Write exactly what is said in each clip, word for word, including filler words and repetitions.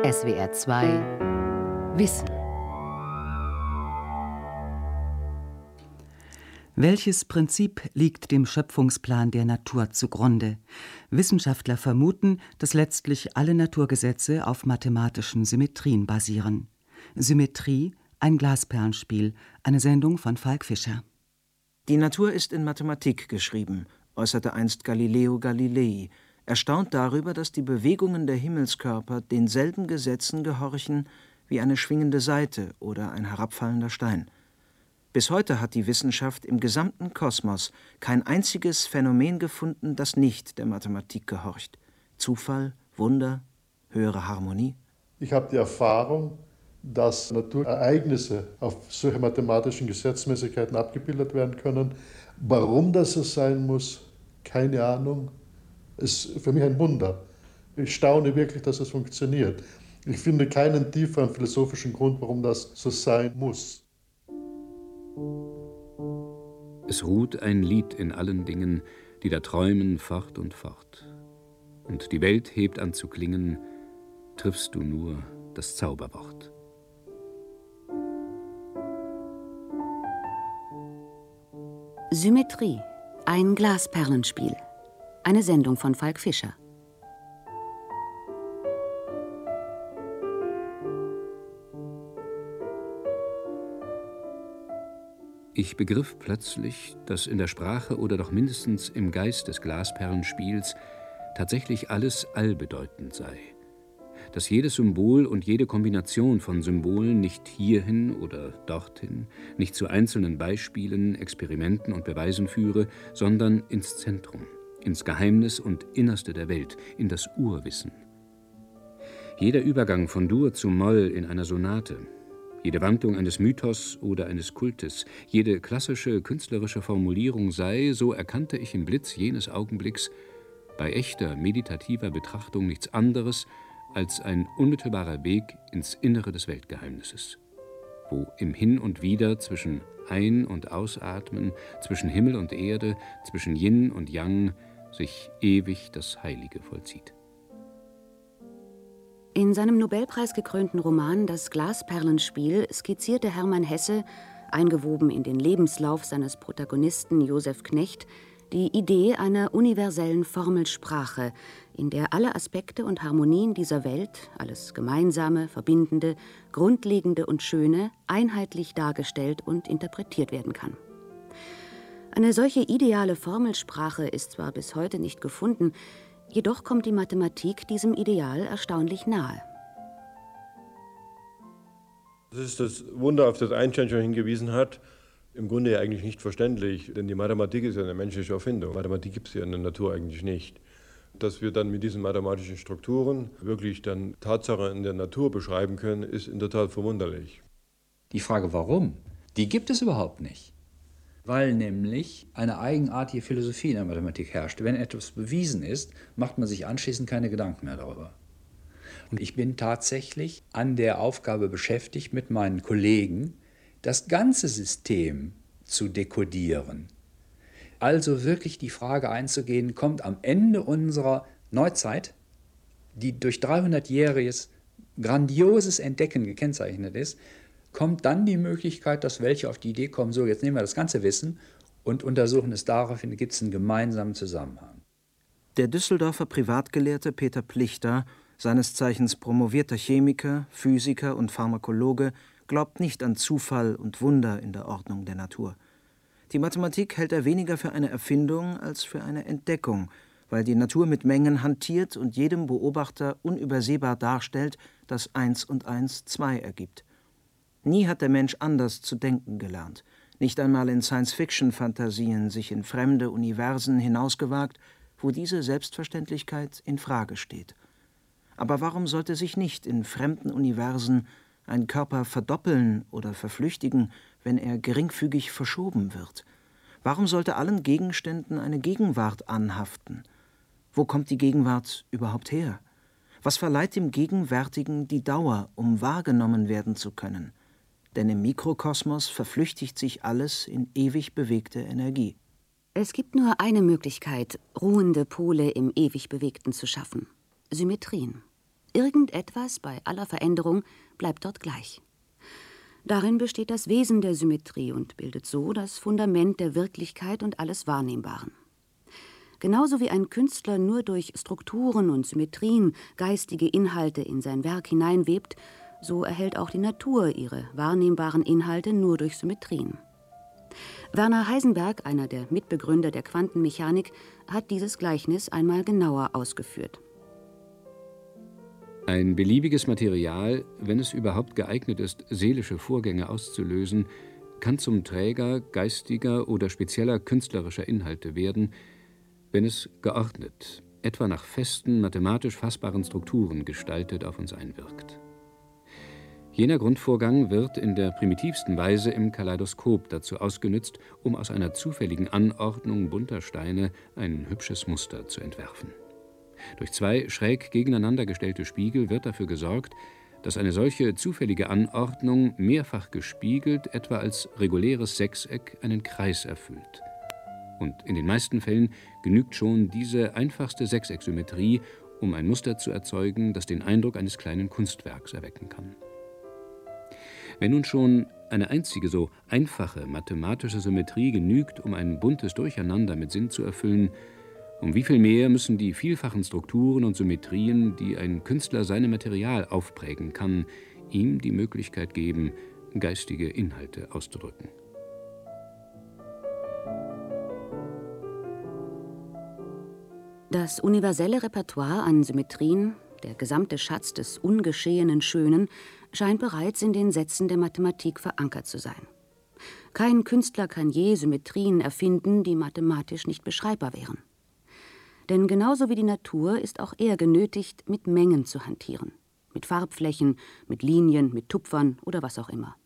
S W R zwei Wissen. Welches Prinzip liegt dem Schöpfungsplan der Natur zugrunde? Wissenschaftler vermuten, dass letztlich alle Naturgesetze auf mathematischen Symmetrien basieren. Symmetrie, ein Glasperlenspiel, eine Sendung von Falk Fischer. Die Natur ist in Mathematik geschrieben, äußerte einst Galileo Galilei, erstaunt darüber, dass die Bewegungen der Himmelskörper denselben Gesetzen gehorchen wie eine schwingende Saite oder ein herabfallender Stein. Bis heute hat die Wissenschaft im gesamten Kosmos kein einziges Phänomen gefunden, das nicht der Mathematik gehorcht. Zufall, Wunder, höhere Harmonie? Ich habe die Erfahrung, dass Naturereignisse auf solche mathematischen Gesetzmäßigkeiten abgebildet werden können. Warum das so sein muss, keine Ahnung. Es ist für mich ein Wunder. Ich staune wirklich, dass es funktioniert. Ich finde keinen tieferen philosophischen Grund, warum das so sein muss. Es ruht ein Lied in allen Dingen, die da träumen fort und fort. Und die Welt hebt an zu klingen, triffst du nur das Zauberwort. Symmetrie, ein Glasperlenspiel. Eine Sendung von Falk Fischer. Ich begriff plötzlich, dass in der Sprache oder doch mindestens im Geist des Glasperlenspiels tatsächlich alles allbedeutend sei. Dass jedes Symbol und jede Kombination von Symbolen nicht hierhin oder dorthin, nicht zu einzelnen Beispielen, Experimenten und Beweisen führe, sondern ins Zentrum, ins Geheimnis und Innerste der Welt, in das Urwissen. Jeder Übergang von Dur zu Moll in einer Sonate, jede Wandlung eines Mythos oder eines Kultes, jede klassische künstlerische Formulierung sei, so erkannte ich im Blitz jenes Augenblicks, bei echter meditativer Betrachtung nichts anderes als ein unmittelbarer Weg ins Innere des Weltgeheimnisses, wo im Hin und Wider zwischen Ein- und Ausatmen, zwischen Himmel und Erde, zwischen Yin und Yang sich ewig das Heilige vollzieht. In seinem Nobelpreisgekrönten Roman »Das Glasperlenspiel« skizzierte Hermann Hesse, eingewoben in den Lebenslauf seines Protagonisten Josef Knecht, die Idee einer universellen Formelsprache, in der alle Aspekte und Harmonien dieser Welt, alles Gemeinsame, Verbindende, Grundlegende und Schöne, einheitlich dargestellt und interpretiert werden kann. Eine solche ideale Formelsprache ist zwar bis heute nicht gefunden, jedoch kommt die Mathematik diesem Ideal erstaunlich nahe. Das ist das Wunder, auf das Einstein schon hingewiesen hat. Im Grunde ja eigentlich nicht verständlich, denn die Mathematik ist ja eine menschliche Erfindung. Mathematik gibt es ja in der Natur eigentlich nicht. Dass wir dann mit diesen mathematischen Strukturen wirklich dann Tatsachen in der Natur beschreiben können, ist in der Tat verwunderlich. Die Frage, warum, die gibt es überhaupt nicht. Weil nämlich eine eigenartige Philosophie in der Mathematik herrscht. Wenn etwas bewiesen ist, macht man sich anschließend keine Gedanken mehr darüber. Und ich bin tatsächlich an der Aufgabe beschäftigt, mit meinen Kollegen das ganze System zu dekodieren. Also wirklich die Frage einzugehen, kommt am Ende unserer Neuzeit, die durch dreihundertjähriges grandioses Entdecken gekennzeichnet ist, kommt dann die Möglichkeit, dass welche auf die Idee kommen, so jetzt nehmen wir das ganze Wissen und untersuchen es daraufhin, gibt es einen gemeinsamen Zusammenhang. Der Düsseldorfer Privatgelehrte Peter Plichter, seines Zeichens promovierter Chemiker, Physiker und Pharmakologe, glaubt nicht an Zufall und Wunder in der Ordnung der Natur. Die Mathematik hält er weniger für eine Erfindung als für eine Entdeckung, weil die Natur mit Mengen hantiert und jedem Beobachter unübersehbar darstellt, dass eins und eins zwei ergibt. Nie hat der Mensch anders zu denken gelernt, nicht einmal in Science-Fiction-Fantasien sich in fremde Universen hinausgewagt, wo diese Selbstverständlichkeit in Frage steht. Aber warum sollte sich nicht in fremden Universen ein Körper verdoppeln oder verflüchtigen, wenn er geringfügig verschoben wird? Warum sollte allen Gegenständen eine Gegenwart anhaften? Wo kommt die Gegenwart überhaupt her? Was verleiht dem Gegenwärtigen die Dauer, um wahrgenommen werden zu können? Denn im Mikrokosmos verflüchtigt sich alles in ewig bewegte Energie. Es gibt nur eine Möglichkeit, ruhende Pole im ewig Bewegten zu schaffen: Symmetrien. irgendetwas bei aller Veränderung bleibt dort gleich. Darin besteht das Wesen der Symmetrie und bildet so das Fundament der Wirklichkeit und alles Wahrnehmbaren. Genauso wie ein Künstler nur durch Strukturen und Symmetrien geistige Inhalte in sein Werk hineinwebt, so erhält auch die Natur ihre wahrnehmbaren Inhalte nur durch Symmetrien. Werner Heisenberg, einer der Mitbegründer der Quantenmechanik, hat dieses Gleichnis einmal genauer ausgeführt. Ein beliebiges Material, wenn es überhaupt geeignet ist, seelische Vorgänge auszulösen, kann zum Träger geistiger oder spezieller künstlerischer Inhalte werden, wenn es geordnet, etwa nach festen, mathematisch fassbaren Strukturen gestaltet auf uns einwirkt. Jener Grundvorgang wird in der primitivsten Weise im Kaleidoskop dazu ausgenützt, um aus einer zufälligen Anordnung bunter Steine ein hübsches Muster zu entwerfen. Durch zwei schräg gegeneinander gestellte Spiegel wird dafür gesorgt, dass eine solche zufällige Anordnung mehrfach gespiegelt etwa als reguläres Sechseck einen Kreis erfüllt. Und in den meisten Fällen genügt schon diese einfachste Sechsecksymmetrie, um ein Muster zu erzeugen, das den Eindruck eines kleinen Kunstwerks erwecken kann. Wenn nun schon eine einzige so einfache mathematische Symmetrie genügt, um ein buntes Durcheinander mit Sinn zu erfüllen, um wie viel mehr müssen die vielfachen Strukturen und Symmetrien, die ein Künstler seinem Material aufprägen kann, ihm die Möglichkeit geben, geistige Inhalte auszudrücken. Das universelle Repertoire an Symmetrien, der gesamte Schatz des ungeschehenen Schönen, scheint bereits in den Sätzen der Mathematik verankert zu sein. Kein Künstler kann je Symmetrien erfinden, die mathematisch nicht beschreibbar wären. Denn genauso wie die Natur ist auch er genötigt, mit Mengen zu hantieren. Mit Farbflächen, mit Linien, mit Tupfern oder was auch immer.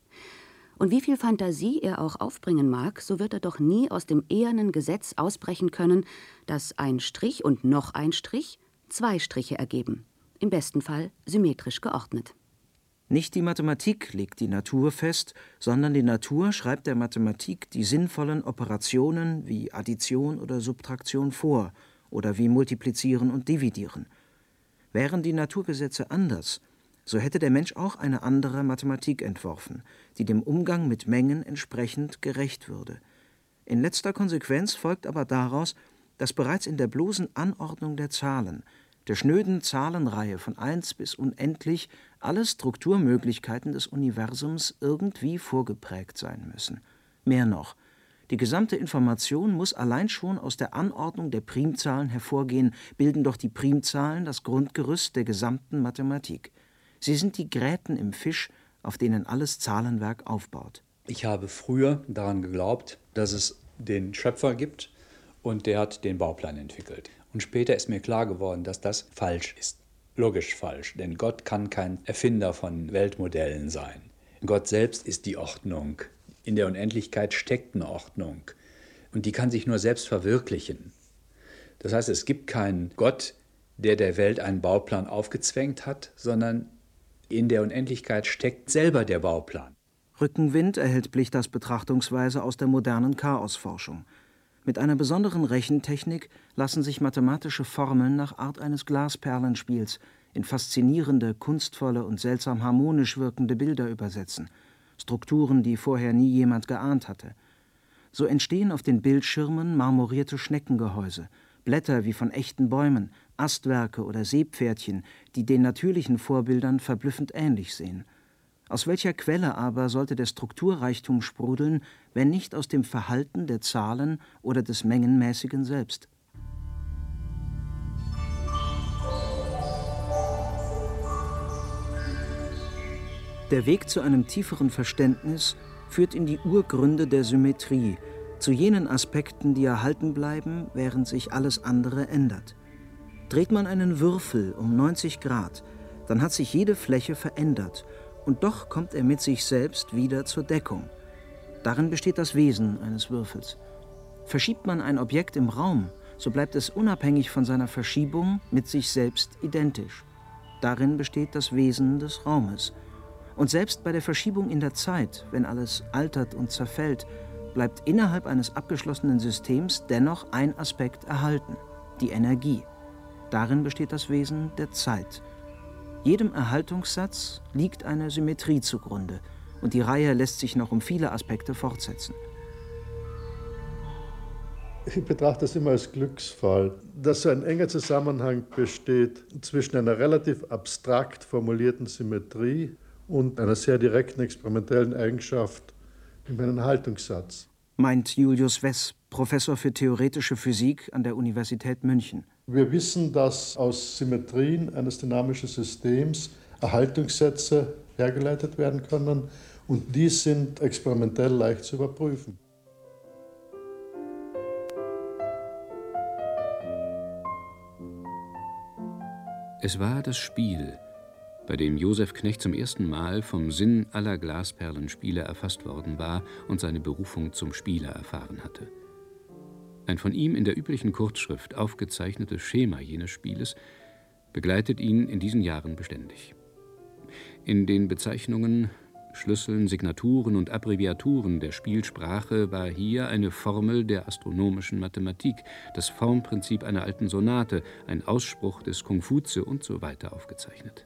Und wie viel Fantasie er auch aufbringen mag, so wird er doch nie aus dem ehernen Gesetz ausbrechen können, dass ein Strich und noch ein Strich zwei Striche ergeben, im besten Fall symmetrisch geordnet. Nicht die Mathematik legt die Natur fest, sondern die Natur schreibt der Mathematik die sinnvollen Operationen wie Addition oder Subtraktion vor oder wie Multiplizieren und Dividieren. Wären die Naturgesetze anders, so hätte der Mensch auch eine andere Mathematik entworfen, die dem Umgang mit Mengen entsprechend gerecht würde. In letzter Konsequenz folgt aber daraus, dass bereits in der bloßen Anordnung der Zahlen, der schnöden Zahlenreihe von eins bis unendlich, alle Strukturmöglichkeiten des Universums irgendwie vorgeprägt sein müssen. Mehr noch, die gesamte Information muss allein schon aus der Anordnung der Primzahlen hervorgehen, bilden doch die Primzahlen das Grundgerüst der gesamten Mathematik. Sie sind die Gräten im Fisch, auf denen alles Zahlenwerk aufbaut. Ich habe früher daran geglaubt, dass es den Schöpfer gibt und der hat den Bauplan entwickelt. Und später ist mir klar geworden, dass das falsch ist. Logisch falsch, denn Gott kann kein Erfinder von Weltmodellen sein. Gott selbst ist die Ordnung. In der Unendlichkeit steckt eine Ordnung. Und die kann sich nur selbst verwirklichen. Das heißt, es gibt keinen Gott, der der Welt einen Bauplan aufgezwängt hat, sondern in der Unendlichkeit steckt selber der Bauplan. Rückenwind erhält Plichters Betrachtungsweise aus der modernen Chaosforschung. Mit einer besonderen Rechentechnik lassen sich mathematische Formeln nach Art eines Glasperlenspiels in faszinierende, kunstvolle und seltsam harmonisch wirkende Bilder übersetzen. Strukturen, die vorher nie jemand geahnt hatte. So entstehen auf den Bildschirmen marmorierte Schneckengehäuse, Blätter wie von echten Bäumen, Astwerke oder Seepferdchen, die den natürlichen Vorbildern verblüffend ähnlich sehen. Aus welcher Quelle aber sollte der Strukturreichtum sprudeln, wenn nicht aus dem Verhalten der Zahlen oder des Mengenmäßigen selbst? Der Weg zu einem tieferen Verständnis führt in die Urgründe der Symmetrie, zu jenen Aspekten, die erhalten bleiben, während sich alles andere ändert. Dreht man einen Würfel um neunzig Grad, dann hat sich jede Fläche verändert, und doch kommt er mit sich selbst wieder zur Deckung. Darin besteht das Wesen eines Würfels. Verschiebt man ein Objekt im Raum, so bleibt es unabhängig von seiner Verschiebung mit sich selbst identisch. Darin besteht das Wesen des Raumes. Und selbst bei der Verschiebung in der Zeit, wenn alles altert und zerfällt, bleibt innerhalb eines abgeschlossenen Systems dennoch ein Aspekt erhalten, die Energie. Darin besteht das Wesen der Zeit. Jedem Erhaltungssatz liegt eine Symmetrie zugrunde und die Reihe lässt sich noch um viele Aspekte fortsetzen. Ich betrachte es immer als Glücksfall, dass so ein enger Zusammenhang besteht zwischen einer relativ abstrakt formulierten Symmetrie und einer sehr direkten experimentellen Eigenschaft in meinem Erhaltungssatz. Meint Julius Wess, Professor für theoretische Physik an der Universität München. Wir wissen, dass aus Symmetrien eines dynamischen Systems Erhaltungssätze hergeleitet werden können und die sind experimentell leicht zu überprüfen. Es war das Spiel, bei dem Joseph Knecht zum ersten Mal vom Sinn aller Glasperlenspiele erfasst worden war und seine Berufung zum Spieler erfahren hatte. Ein von ihm in der üblichen Kurzschrift aufgezeichnetes Schema jenes Spieles begleitet ihn in diesen Jahren beständig. In den Bezeichnungen, Schlüsseln, Signaturen und Abbreviaturen der Spielsprache war hier eine Formel der astronomischen Mathematik, das Formprinzip einer alten Sonate, ein Ausspruch des Konfutse und so weiter aufgezeichnet.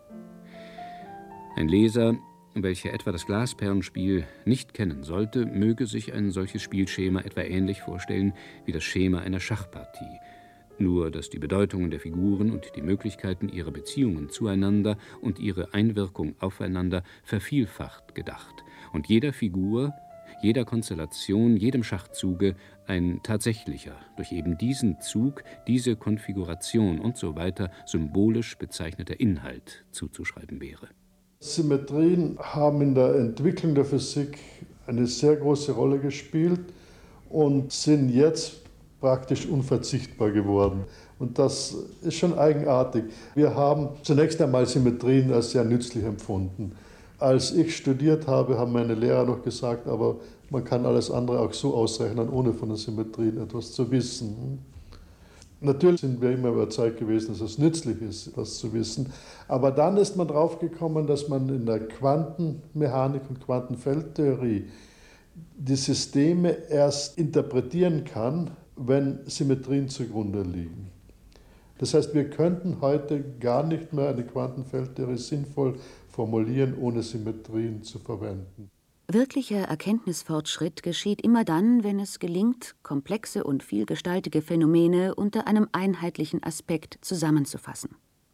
Ein Leser, welcher etwa das Glasperlenspiel nicht kennen sollte, möge sich ein solches Spielschema etwa ähnlich vorstellen wie das Schema einer Schachpartie, nur dass die Bedeutungen der Figuren und die Möglichkeiten ihrer Beziehungen zueinander und ihre Einwirkung aufeinander vervielfacht gedacht und jeder Figur, jeder Konstellation, jedem Schachzuge ein tatsächlicher, durch eben diesen Zug, diese Konfiguration und so weiter symbolisch bezeichneter Inhalt zuzuschreiben wäre. Symmetrien haben in der Entwicklung der Physik eine sehr große Rolle gespielt und sind jetzt praktisch unverzichtbar geworden. Und das ist schon eigenartig. Wir haben zunächst einmal Symmetrien als sehr nützlich empfunden. Als ich studiert habe, haben meine Lehrer noch gesagt, aber man kann alles andere auch so ausrechnen, ohne von den Symmetrien etwas zu wissen. Natürlich sind wir immer überzeugt gewesen, dass es nützlich ist, etwas zu wissen. Aber dann ist man drauf gekommen, dass man in der Quantenmechanik und Quantenfeldtheorie die Systeme erst interpretieren kann, wenn Symmetrien zugrunde liegen. Das heißt, wir könnten heute gar nicht mehr eine Quantenfeldtheorie sinnvoll formulieren, ohne Symmetrien zu verwenden. Wirklicher Erkenntnisfortschritt geschieht immer dann, wenn es gelingt, komplexe und vielgestaltige Phänomene unter einem einheitlichen Aspekt zusammenzufassen.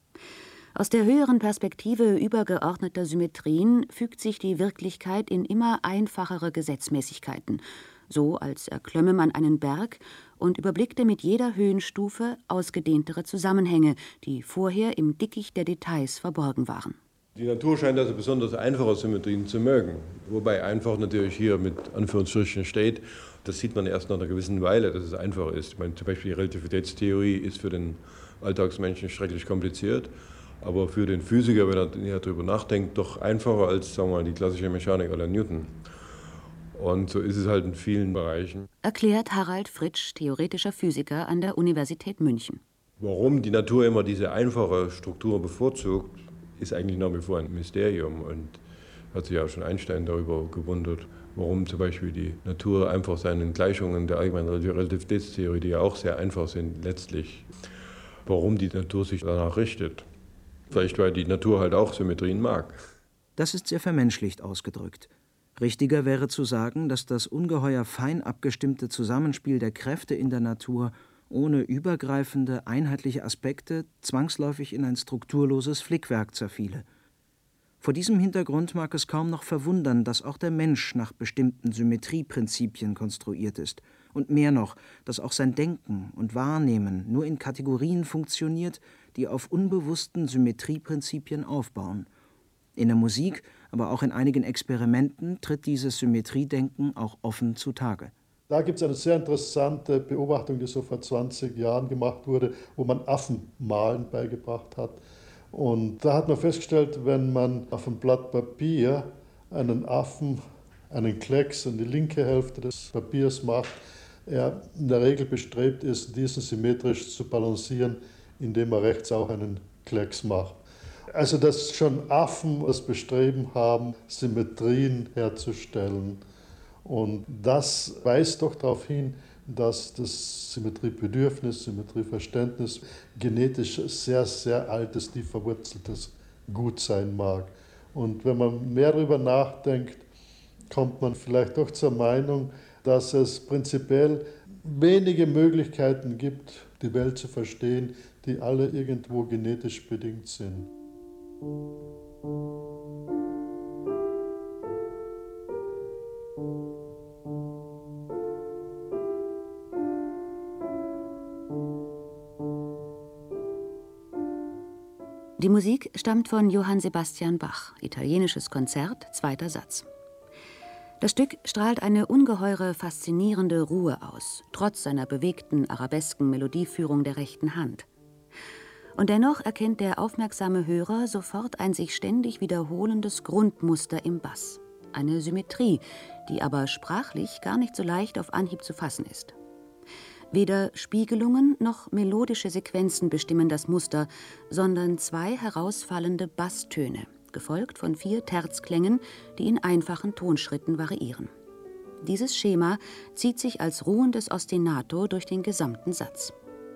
Aus der höheren Perspektive übergeordneter Symmetrien fügt sich die Wirklichkeit in immer einfachere Gesetzmäßigkeiten, so als erklömme man einen Berg und überblickte mit jeder Höhenstufe ausgedehntere Zusammenhänge, die vorher im Dickicht der Details verborgen waren. Die Natur scheint also besonders einfache Symmetrien zu mögen, wobei einfach natürlich hier mit Anführungsstrichen steht. Das sieht man erst nach einer gewissen Weile, dass es einfach ist. Ich meine, zum Beispiel die Relativitätstheorie ist für den Alltagsmenschen schrecklich kompliziert, aber für den Physiker, wenn er näher darüber nachdenkt, doch einfacher als, sagen wir mal, die klassische Mechanik oder Newton. Und so ist es halt in vielen Bereichen. Erklärt Harald Fritsch, theoretischer Physiker an der Universität München. Warum die Natur immer diese einfache Struktur bevorzugt, ist eigentlich nach wie vor ein Mysterium. Und hat sich auch schon Einstein darüber gewundert, warum zum Beispiel die Natur einfach seinen Gleichungen der allgemeinen Relativitätstheorie, die ja auch sehr einfach sind, letztlich, warum die Natur sich danach richtet. Vielleicht, weil die Natur halt auch Symmetrien mag. Das ist sehr vermenschlicht ausgedrückt. Richtiger wäre zu sagen, dass das ungeheuer fein abgestimmte Zusammenspiel der Kräfte in der Natur ohne übergreifende, einheitliche Aspekte zwangsläufig in ein strukturloses Flickwerk zerfiele. Vor diesem Hintergrund mag es kaum noch verwundern, dass auch der Mensch nach bestimmten Symmetrieprinzipien konstruiert ist und mehr noch, dass auch sein Denken und Wahrnehmen nur in Kategorien funktioniert, die auf unbewussten Symmetrieprinzipien aufbauen. In der Musik, aber auch in einigen Experimenten tritt dieses Symmetriedenken auch offen zutage. Da gibt es eine sehr interessante Beobachtung, die so vor zwanzig Jahren gemacht wurde, wo man Affenmalen beigebracht hat. Und da hat man festgestellt, wenn man auf ein Blatt Papier einen Affen, einen Klecks in die linke Hälfte des Papiers macht, er in der Regel bestrebt ist, diesen symmetrisch zu balancieren, indem er rechts auch einen Klecks macht. Also dass schon Affen das Bestreben haben, Symmetrien herzustellen. Und das weist doch darauf hin, dass das Symmetriebedürfnis, Symmetrieverständnis genetisch sehr, sehr altes, tief verwurzeltes gut sein mag. Und wenn man mehr darüber nachdenkt, kommt man vielleicht doch zur Meinung, dass es prinzipiell wenige Möglichkeiten gibt, die Welt zu verstehen, die alle irgendwo genetisch bedingt sind. Die Musik stammt von Johann Sebastian Bach, italienisches Konzert, zweiter Satz. Das Stück strahlt eine ungeheure, faszinierende Ruhe aus, trotz seiner bewegten, arabesken Melodieführung der rechten Hand. Und dennoch erkennt der aufmerksame Hörer sofort ein sich ständig wiederholendes Grundmuster im Bass, eine Symmetrie, die aber sprachlich gar nicht so leicht auf Anhieb zu fassen ist. Weder Spiegelungen noch melodische Sequenzen bestimmen das Muster, sondern zwei herausfallende Basstöne, gefolgt von vier Terzklängen, die in einfachen Tonschritten variieren. Dieses Schema zieht sich als ruhendes Ostinato durch den gesamten Satz.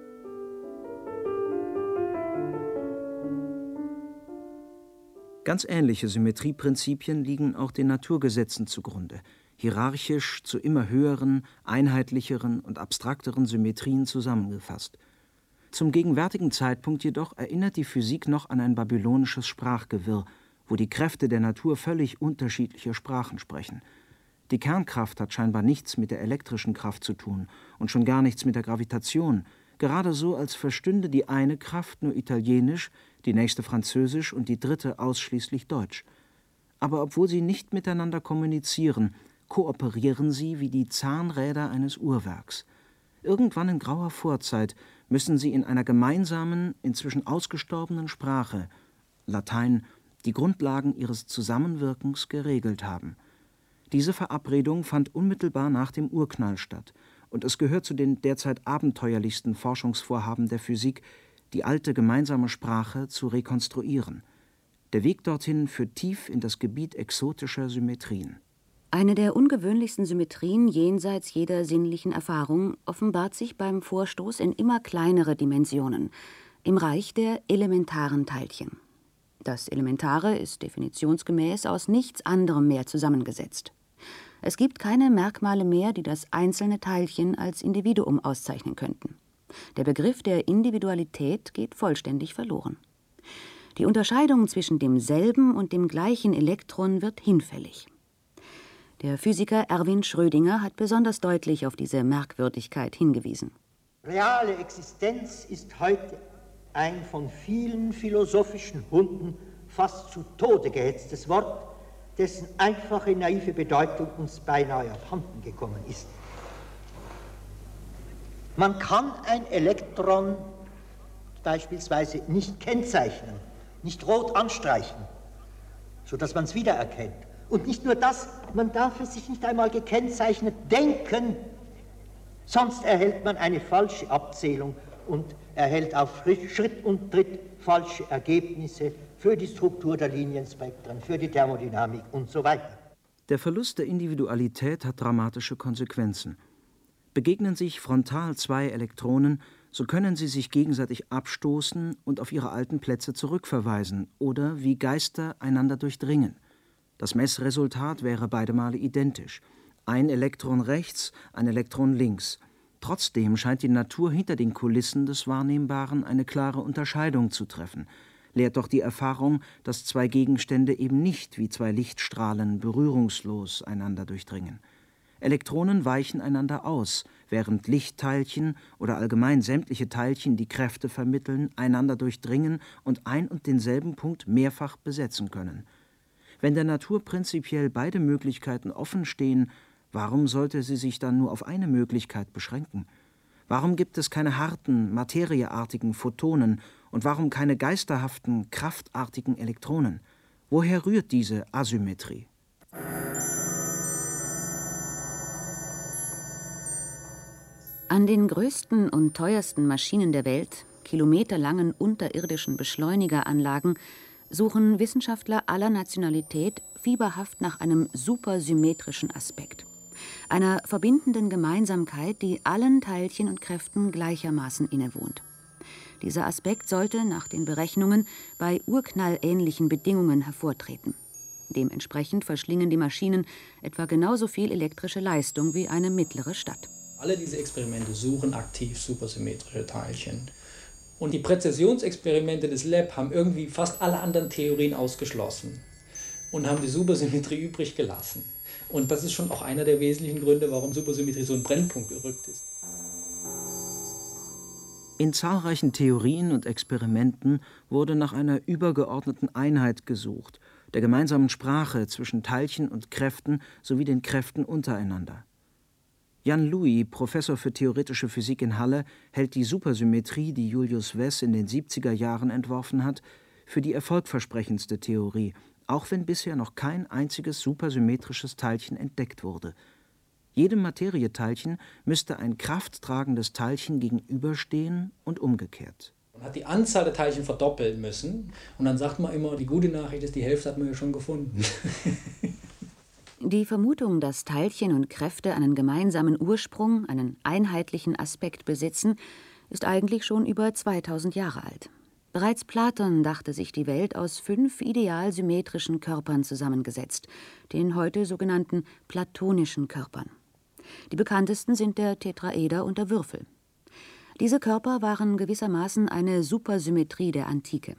Ganz ähnliche Symmetrieprinzipien liegen auch den Naturgesetzen zugrunde, hierarchisch zu immer höheren, einheitlicheren und abstrakteren Symmetrien zusammengefasst. Zum gegenwärtigen Zeitpunkt jedoch erinnert die Physik noch an ein babylonisches Sprachgewirr, wo die Kräfte der Natur völlig unterschiedliche Sprachen sprechen. Die Kernkraft hat scheinbar nichts mit der elektrischen Kraft zu tun und schon gar nichts mit der Gravitation, gerade so, als verstünde die eine Kraft nur Italienisch, die nächste Französisch und die dritte ausschließlich Deutsch. Aber obwohl sie nicht miteinander kommunizieren, kooperieren sie wie die Zahnräder eines Uhrwerks. Irgendwann in grauer Vorzeit müssen sie in einer gemeinsamen, inzwischen ausgestorbenen Sprache, Latein, die Grundlagen ihres Zusammenwirkens geregelt haben. Diese Verabredung fand unmittelbar nach dem Urknall statt, und es gehört zu den derzeit abenteuerlichsten Forschungsvorhaben der Physik, die alte gemeinsame Sprache zu rekonstruieren. Der Weg dorthin führt tief in das Gebiet exotischer Symmetrien. Eine der ungewöhnlichsten Symmetrien jenseits jeder sinnlichen Erfahrung offenbart sich beim Vorstoß in immer kleinere Dimensionen, im Reich der elementaren Teilchen. Das Elementare ist definitionsgemäß aus nichts anderem mehr zusammengesetzt. Es gibt keine Merkmale mehr, die das einzelne Teilchen als Individuum auszeichnen könnten. Der Begriff der Individualität geht vollständig verloren. Die Unterscheidung zwischen demselben und dem gleichen Elektron wird hinfällig. Der Physiker Erwin Schrödinger hat besonders deutlich auf diese Merkwürdigkeit hingewiesen. Reale Existenz ist heute ein von vielen philosophischen Hunden fast zu Tode gehetztes Wort, dessen einfache, naive Bedeutung uns beinahe abhanden gekommen ist. Man kann ein Elektron beispielsweise nicht kennzeichnen, nicht rot anstreichen, sodass man es wiedererkennt. Und nicht nur das, man darf es sich nicht einmal gekennzeichnet denken, sonst erhält man eine falsche Abzählung und erhält auf Schritt und Tritt falsche Ergebnisse für die Struktur der Linienspektren, für die Thermodynamik und so weiter. Der Verlust der Individualität hat dramatische Konsequenzen. Begegnen sich frontal zwei Elektronen, so können sie sich gegenseitig abstoßen und auf ihre alten Plätze zurückverweisen oder wie Geister einander durchdringen. Das Messresultat wäre beide Male identisch. Ein Elektron rechts, ein Elektron links. Trotzdem scheint die Natur hinter den Kulissen des Wahrnehmbaren eine klare Unterscheidung zu treffen. Lehrt doch die Erfahrung, dass zwei Gegenstände eben nicht wie zwei Lichtstrahlen berührungslos einander durchdringen. Elektronen weichen einander aus, während Lichtteilchen oder allgemein sämtliche Teilchen, die Kräfte vermitteln, einander durchdringen und ein und denselben Punkt mehrfach besetzen können. Wenn der Natur prinzipiell beide Möglichkeiten offen stehen, warum sollte sie sich dann nur auf eine Möglichkeit beschränken? Warum gibt es keine harten, materieartigen Photonen und warum keine geisterhaften, kraftartigen Elektronen? Woher rührt diese Asymmetrie? An den größten und teuersten Maschinen der Welt, kilometerlangen unterirdischen Beschleunigeranlagen, suchen Wissenschaftler aller Nationalität fieberhaft nach einem supersymmetrischen Aspekt, einer verbindenden Gemeinsamkeit, die allen Teilchen und Kräften gleichermaßen innewohnt. Dieser Aspekt sollte nach den Berechnungen bei urknallähnlichen Bedingungen hervortreten. Dementsprechend verschlingen die Maschinen etwa genauso viel elektrische Leistung wie eine mittlere Stadt. Alle diese Experimente suchen aktiv supersymmetrische Teilchen. Und die Präzisionsexperimente des Lab haben irgendwie fast alle anderen Theorien ausgeschlossen und haben die Supersymmetrie übrig gelassen. Und das ist schon auch einer der wesentlichen Gründe, warum Supersymmetrie so ein Brennpunkt gerückt ist. In zahlreichen Theorien und Experimenten wurde nach einer übergeordneten Einheit gesucht, der gemeinsamen Sprache zwischen Teilchen und Kräften sowie den Kräften untereinander. Jan Lewy, Professor für theoretische Physik in Halle, hält die Supersymmetrie, die Julius Wess in den siebziger Jahren entworfen hat, für die erfolgversprechendste Theorie, auch wenn bisher noch kein einziges supersymmetrisches Teilchen entdeckt wurde. Jedem Materieteilchen müsste ein krafttragendes Teilchen gegenüberstehen und umgekehrt. Man hat die Anzahl der Teilchen verdoppeln müssen und dann sagt man immer, die gute Nachricht ist, die Hälfte hat man ja schon gefunden. Die Vermutung, dass Teilchen und Kräfte einen gemeinsamen Ursprung, einen einheitlichen Aspekt besitzen, ist eigentlich schon über zweitausend Jahre alt. Bereits Platon dachte sich die Welt aus fünf ideal symmetrischen Körpern zusammengesetzt, den heute sogenannten platonischen Körpern. Die bekanntesten sind der Tetraeder und der Würfel. Diese Körper waren gewissermaßen eine Supersymmetrie der Antike.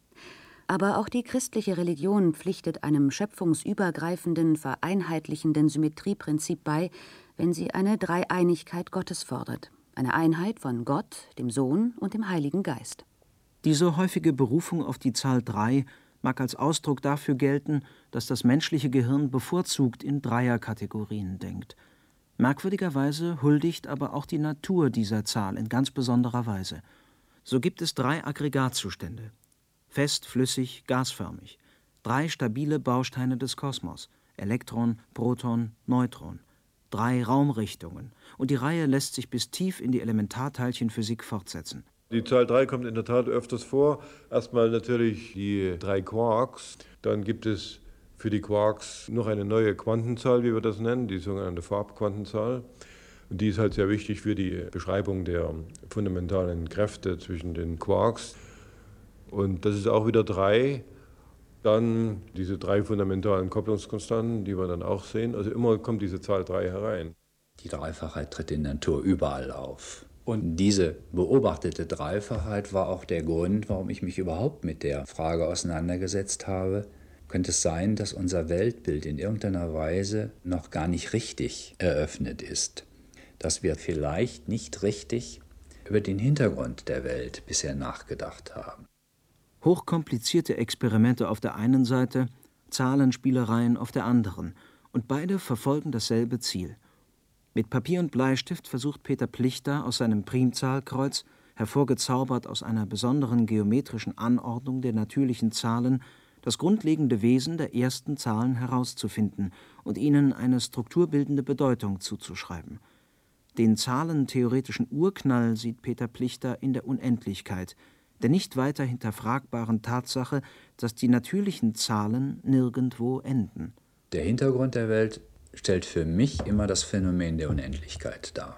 Aber auch die christliche Religion pflichtet einem schöpfungsübergreifenden, vereinheitlichenden Symmetrieprinzip bei, wenn sie eine Dreieinigkeit Gottes fordert. Eine Einheit von Gott, dem Sohn und dem Heiligen Geist. Diese häufige Berufung auf die Zahl drei mag als Ausdruck dafür gelten, dass das menschliche Gehirn bevorzugt in Dreierkategorien denkt. Merkwürdigerweise huldigt aber auch die Natur dieser Zahl in ganz besonderer Weise. So gibt es drei Aggregatzustände: fest, flüssig, gasförmig. Drei stabile Bausteine des Kosmos: Elektron, Proton, Neutron. Drei Raumrichtungen. Und die Reihe lässt sich bis tief in die Elementarteilchenphysik fortsetzen. Die Zahl drei kommt in der Tat öfters vor. Erstmal natürlich die drei Quarks. Dann gibt es für die Quarks noch eine neue Quantenzahl, wie wir das nennen, die sogenannte Farbquantenzahl. Und die ist halt sehr wichtig für die Beschreibung der fundamentalen Kräfte zwischen den Quarks. Und das ist auch wieder drei. Dann diese drei fundamentalen Kopplungskonstanten, die wir dann auch sehen. Also immer kommt diese Zahl drei herein. Die Dreifachheit tritt in der Natur überall auf. Und diese beobachtete Dreifachheit war auch der Grund, warum ich mich überhaupt mit der Frage auseinandergesetzt habe: Könnte es sein, dass unser Weltbild in irgendeiner Weise noch gar nicht richtig eröffnet ist? Dass wir vielleicht nicht richtig über den Hintergrund der Welt bisher nachgedacht haben? Hochkomplizierte Experimente auf der einen Seite, Zahlenspielereien auf der anderen. Und beide verfolgen dasselbe Ziel. Mit Papier und Bleistift versucht Peter Plichter aus seinem Primzahlkreuz, hervorgezaubert aus einer besonderen geometrischen Anordnung der natürlichen Zahlen, das grundlegende Wesen der ersten Zahlen herauszufinden und ihnen eine strukturbildende Bedeutung zuzuschreiben. Den zahlentheoretischen Urknall sieht Peter Plichter in der Unendlichkeit, der nicht weiter hinterfragbaren Tatsache, dass die natürlichen Zahlen nirgendwo enden. Der Hintergrund der Welt stellt für mich immer das Phänomen der Unendlichkeit dar.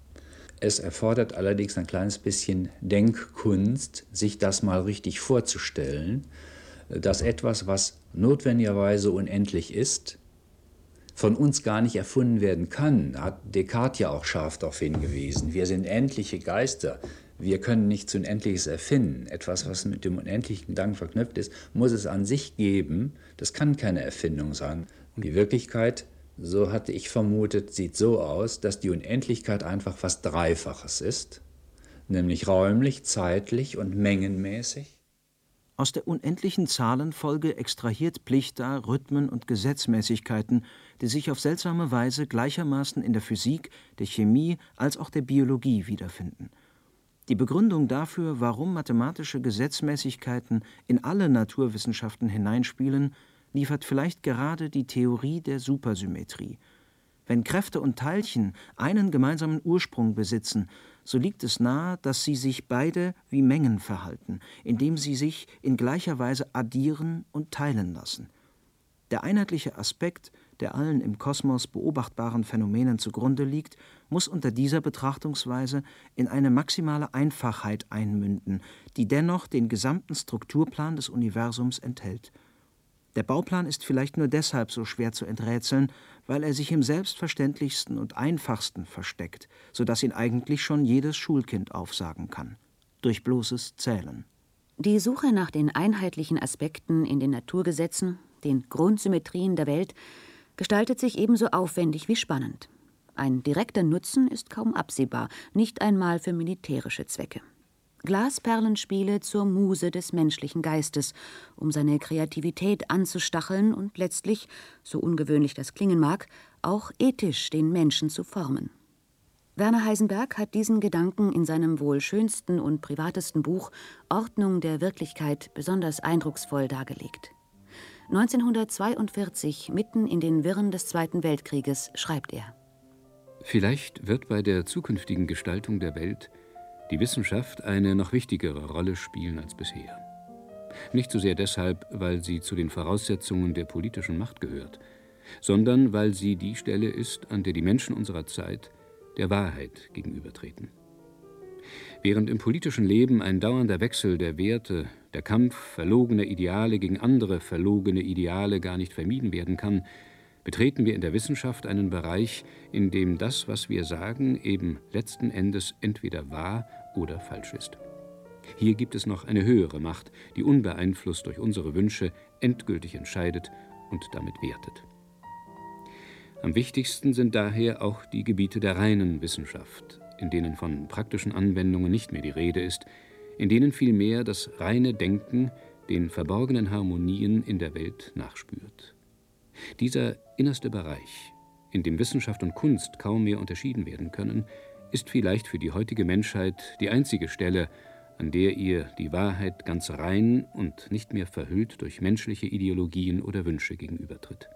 Es erfordert allerdings ein kleines bisschen Denkkunst, sich das mal richtig vorzustellen, dass etwas, was notwendigerweise unendlich ist, von uns gar nicht erfunden werden kann. Da hat Descartes ja auch scharf darauf hingewiesen. Wir sind endliche Geister. Wir können nichts Unendliches erfinden. Etwas, was mit dem unendlichen Gedanken verknüpft ist, muss es an sich geben. Das kann keine Erfindung sein. Und die Wirklichkeit, so hatte ich vermutet, sieht so aus, dass die Unendlichkeit einfach was Dreifaches ist, nämlich räumlich, zeitlich und mengenmäßig. Aus der unendlichen Zahlenfolge extrahiert Plichter Rhythmen und Gesetzmäßigkeiten, die sich auf seltsame Weise gleichermaßen in der Physik, der Chemie als auch der Biologie wiederfinden. Die Begründung dafür, warum mathematische Gesetzmäßigkeiten in alle Naturwissenschaften hineinspielen, liefert vielleicht gerade die Theorie der Supersymmetrie. Wenn Kräfte und Teilchen einen gemeinsamen Ursprung besitzen, so liegt es nahe, dass sie sich beide wie Mengen verhalten, indem sie sich in gleicher Weise addieren und teilen lassen. Der einheitliche Aspekt, der allen im Kosmos beobachtbaren Phänomenen zugrunde liegt, muss unter dieser Betrachtungsweise in eine maximale Einfachheit einmünden, die dennoch den gesamten Strukturplan des Universums enthält. Der Bauplan ist vielleicht nur deshalb so schwer zu enträtseln, weil er sich im selbstverständlichsten und einfachsten versteckt, sodass ihn eigentlich schon jedes Schulkind aufsagen kann. Durch bloßes Zählen. Die Suche nach den einheitlichen Aspekten in den Naturgesetzen, den Grundsymmetrien der Welt, gestaltet sich ebenso aufwendig wie spannend. Ein direkter Nutzen ist kaum absehbar, nicht einmal für militärische Zwecke. Glasperlenspiele zur Muse des menschlichen Geistes, um seine Kreativität anzustacheln und letztlich, so ungewöhnlich das klingen mag, auch ethisch den Menschen zu formen. Werner Heisenberg hat diesen Gedanken in seinem wohl schönsten und privatesten Buch Ordnung der Wirklichkeit besonders eindrucksvoll dargelegt. neunzehnhundertzweiundvierzig, mitten in den Wirren des Zweiten Weltkrieges, schreibt er: Vielleicht wird bei der zukünftigen Gestaltung der Welt die Wissenschaft eine noch wichtigere Rolle spielen als bisher. Nicht so sehr deshalb, weil sie zu den Voraussetzungen der politischen Macht gehört, sondern weil sie die Stelle ist, an der die Menschen unserer Zeit der Wahrheit gegenübertreten. Während im politischen Leben ein dauernder Wechsel der Werte, der Kampf verlogener Ideale gegen andere verlogene Ideale gar nicht vermieden werden kann, betreten wir in der Wissenschaft einen Bereich, in dem das, was wir sagen, eben letzten Endes entweder wahr oder falsch ist. Hier gibt es noch eine höhere Macht, die unbeeinflusst durch unsere Wünsche endgültig entscheidet und damit wertet. Am wichtigsten sind daher auch die Gebiete der reinen Wissenschaft, in denen von praktischen Anwendungen nicht mehr die Rede ist, in denen vielmehr das reine Denken den verborgenen Harmonien in der Welt nachspürt. Dieser innerste Bereich, in dem Wissenschaft und Kunst kaum mehr unterschieden werden können, ist vielleicht für die heutige Menschheit die einzige Stelle, an der ihr die Wahrheit ganz rein und nicht mehr verhüllt durch menschliche Ideologien oder Wünsche gegenübertritt.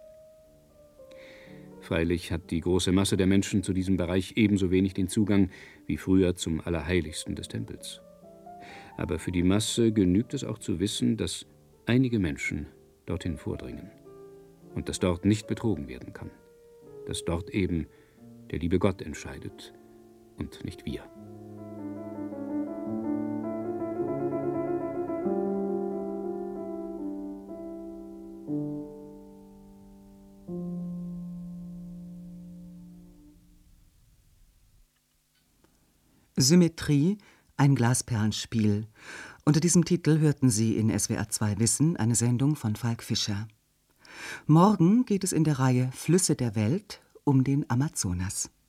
Freilich hat die große Masse der Menschen zu diesem Bereich ebenso wenig den Zugang wie früher zum Allerheiligsten des Tempels. Aber für die Masse genügt es auch zu wissen, dass einige Menschen dorthin vordringen und dass dort nicht betrogen werden kann, dass dort eben der liebe Gott entscheidet und nicht wir. Symmetrie, ein Glasperlenspiel. Unter diesem Titel hörten Sie in S W R zwei Wissen eine Sendung von Falk Fischer. Morgen geht es in der Reihe Flüsse der Welt um den Amazonas.